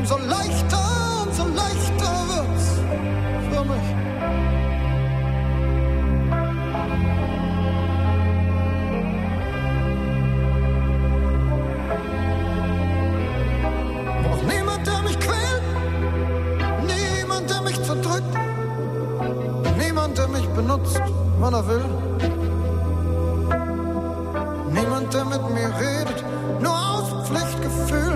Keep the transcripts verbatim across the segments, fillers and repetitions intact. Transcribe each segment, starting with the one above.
umso leichter, umso leichter wird's für mich. Braucht niemand, der mich quält, niemand, der mich zerdrückt, niemand, der mich benutzt, wann er will. Niemand, der mit mir redet, nur aus Pflichtgefühl,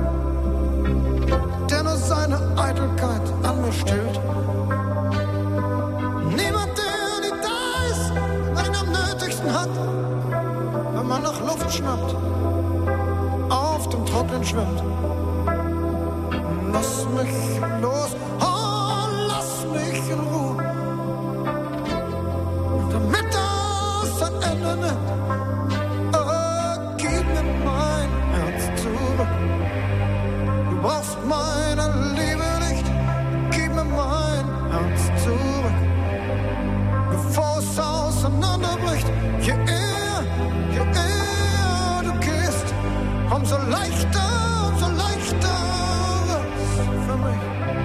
der nur seine Eitelkeit an mir stillt. Niemand, der nicht da ist, wenn man ihn am nötigsten hat, wenn man nach Luft schnappt, auf dem Trocknen schwimmt. Lass mich los, oh, lass mich in Ruhe, damit das ein Ende nimmt. Du brauchst meine Liebe nicht, gib mir mein Herz zurück, bevor es auseinanderbricht. Je eher, je eher du gehst, umso leichter, umso leichter wird's für mich.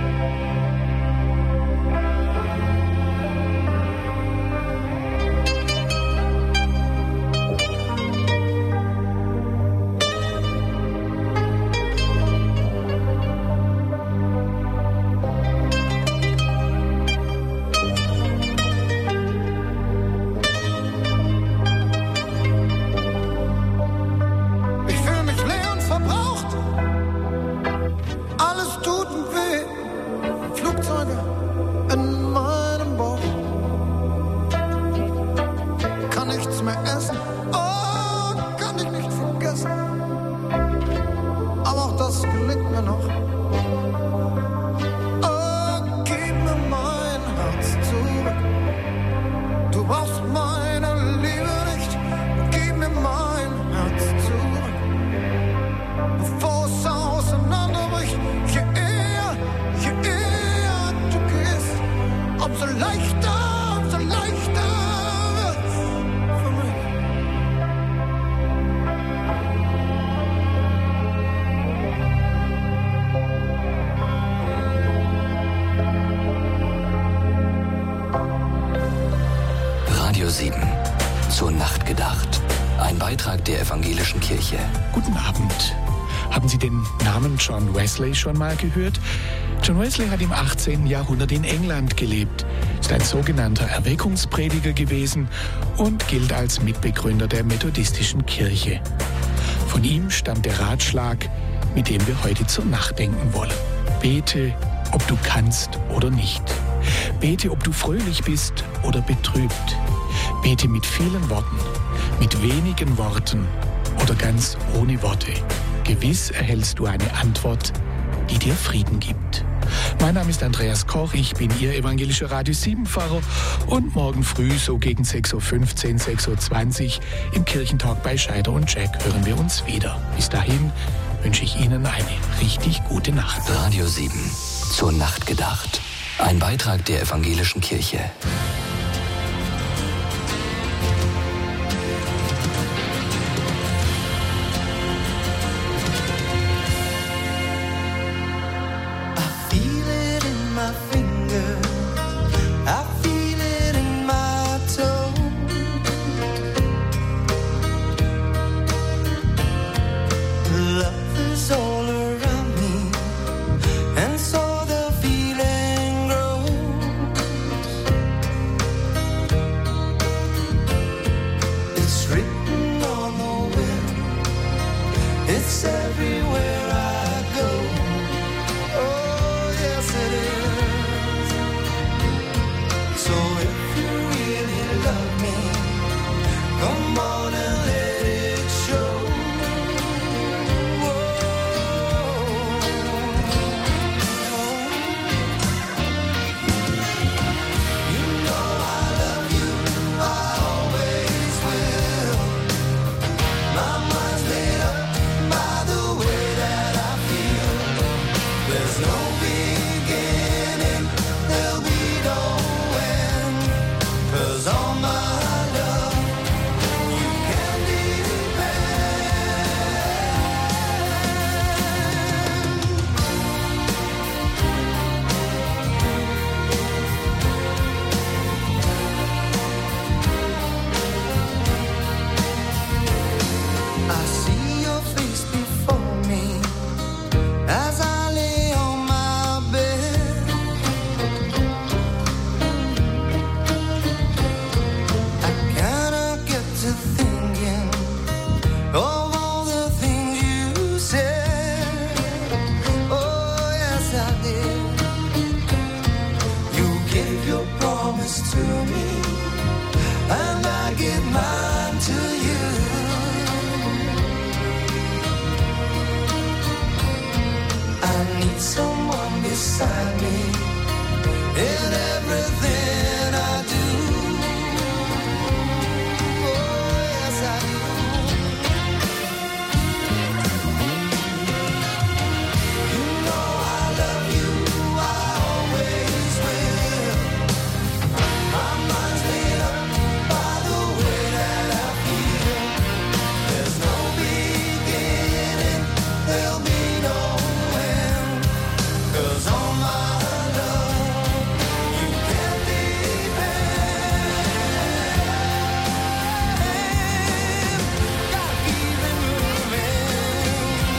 Zur Nacht gedacht. Ein Beitrag der Evangelischen Kirche. Guten Abend. Haben Sie den Namen John Wesley schon mal gehört? John Wesley hat im achtzehnten Jahrhundert in England gelebt, ist ein sogenannter Erweckungsprediger gewesen und gilt als Mitbegründer der methodistischen Kirche. Von ihm stammt der Ratschlag, mit dem wir heute zur Nacht denken wollen. Bete, ob du kannst oder nicht. Bete, ob du fröhlich bist oder betrübt. Bete mit vielen Worten, mit wenigen Worten oder ganz ohne Worte. Gewiss erhältst du eine Antwort, die dir Frieden gibt. Mein Name ist Andreas Koch, ich bin Ihr evangelischer Radio sieben Pfarrer und morgen früh so gegen sechs Uhr fünfzehn, sechs Uhr zwanzig im Kirchentalk bei Scheider und Jack hören wir uns wieder. Bis dahin wünsche ich Ihnen eine richtig gute Nacht. Radio sieben. Zur Nacht gedacht. Ein Beitrag der Evangelischen Kirche. Everywhere I go, oh yes it is. beside me in everything I do. Oh, yes, I do. You know I love you, I always will. My mind's made up by the way that I feel. There's no beginning, there'll be no end. 'Cause all my love, you can depend. Gotta keep it moving.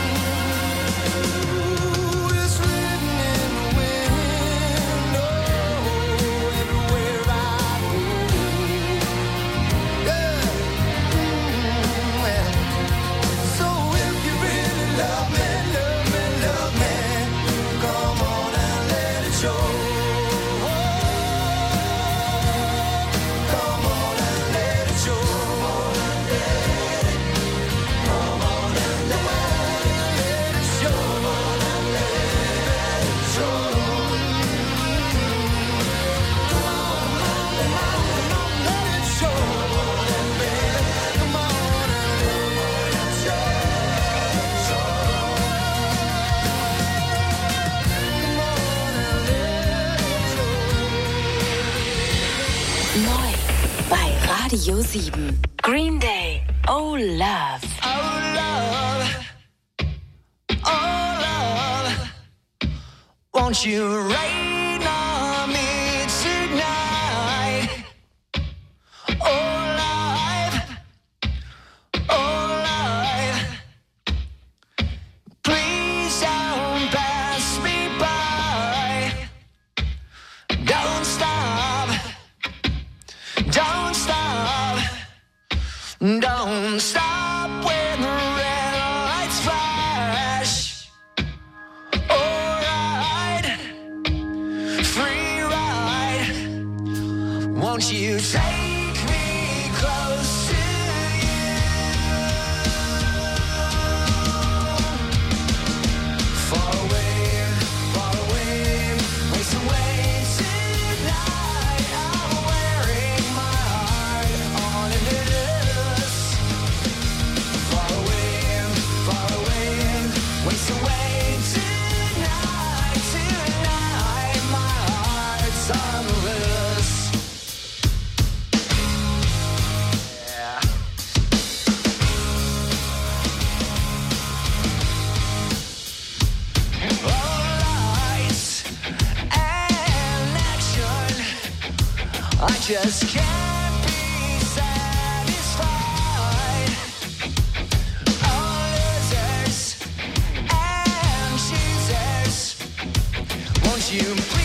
Ooh, it's written in the wind. Oh, everywhere I go. Yeah. Mm, well. So if you really love me, love me, love me, come on and let it show. Come on and let it show. Come on and let it show. Come on and let it show. Come on and let it show. Come on and let it show. Neu bei Radio sieben. Green Day. Oh Love. Oh love, oh love, won't you rain on me tonight? Oh life, oh life, please don't pass me by. Don't stop, don't stop. Don't stop when the red lights flash. Alright, free ride. Won't you take me close to you? Far away, far away, ways away tonight. I'm wearing my heart on a noose. Far away, far away, ways away tonight, tonight. My heart's on the loose. Yeah. All lights and action, I just can't be satisfied. All losers and choosers, won't you please